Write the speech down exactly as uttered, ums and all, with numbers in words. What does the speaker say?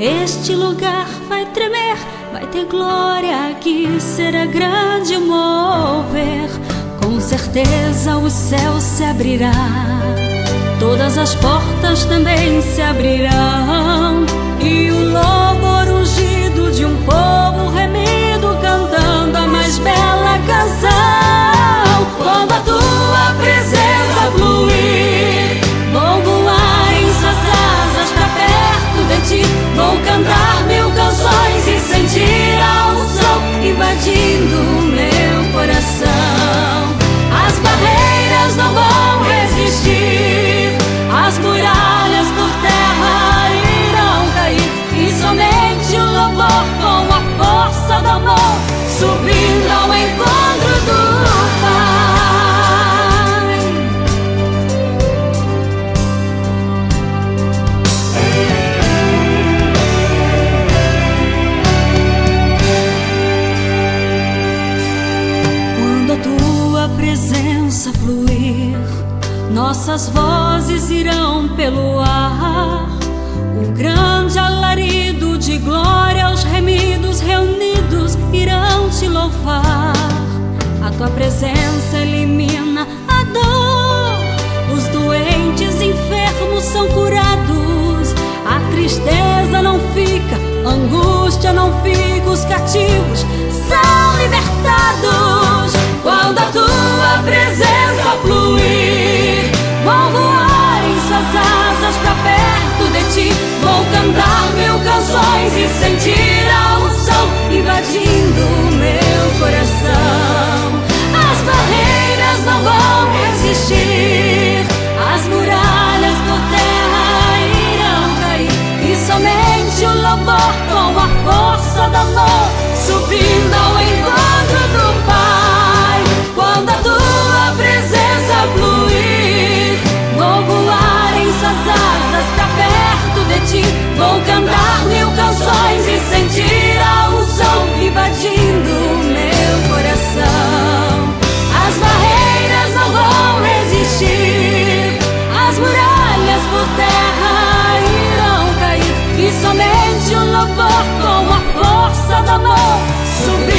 Este lugar vai tremer, vai ter glória aqui, será grande mover. Com certeza o céu se abrirá, todas as portas também se abrirão, e o louvor ungido de um povo remido cantando a mais bela canção. Quando a tua presença fluir, vou voar em suas asas pra perto de ti. Vou cantar mil canções e sentir a unção invadindo o meu coração. As barreiras não vão resistir, as muralhas por terra irão cair, e somente o louvor com a força do amor subindo ao encontro do Pai. Quando a tua presença fluir, nossas vozes irão pelo ar, o grande alarido de glória, os remidos reunidos irão te louvar. A tua presença elimina a dor, os doentes enfermos são curados, a tristeza não fica, a angústia não fica, os cativos são libertados. Quando a tua presença fluir, vou voar em suas asas pra perto de ti. Vou cantar mil canções e sentir a unção invadindo o meu coração. As barreiras não vão resistir, as muralhas por terra irão cair, e somente o louvor com a força do amor subindo ao encontro do Pai. Quando a tua presença fluir, vou voar em suas asas pra perto de ti. Vou cantar mil canções e sentir a unção invadindo o meu coração. As barreiras não vão resistir, as muralhas por terra irão cair, e somente o louvor com a força do amor subir